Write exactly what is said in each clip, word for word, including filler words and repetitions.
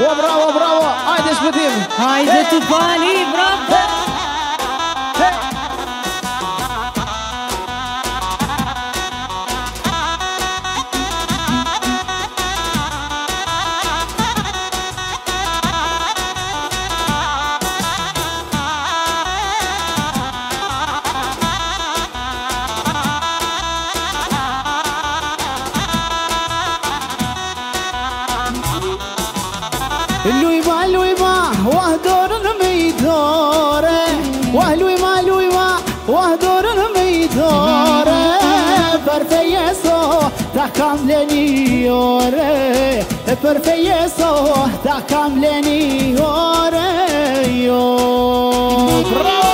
bravo, bravo! Haideți putem! Haide tu, Pani, bravo! lui ma lui ma wahdor الميدورة وهلوي ما لوي ما wahdor الميدورة perfeieso ta kamleni ore perfeieso ta kamleni ore yo bravo.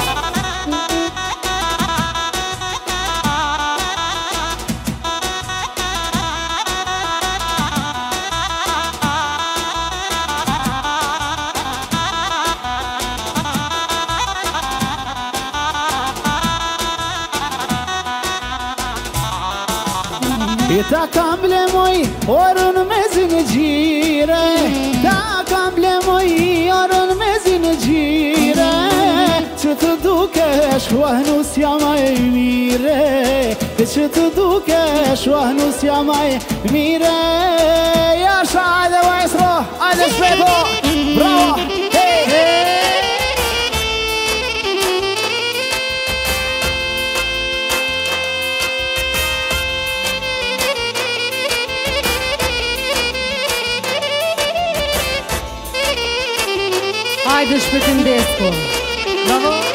تا کامل موی آرون مزین جیره تا کامل موی آرون مزین جیره چطور دوکش و هنوز یامای میره چطور دوکش و هنوز یامای میره یا شاید و اسرو آدش بیتو براو هی هی Haide și pe Tândescu! Bravo!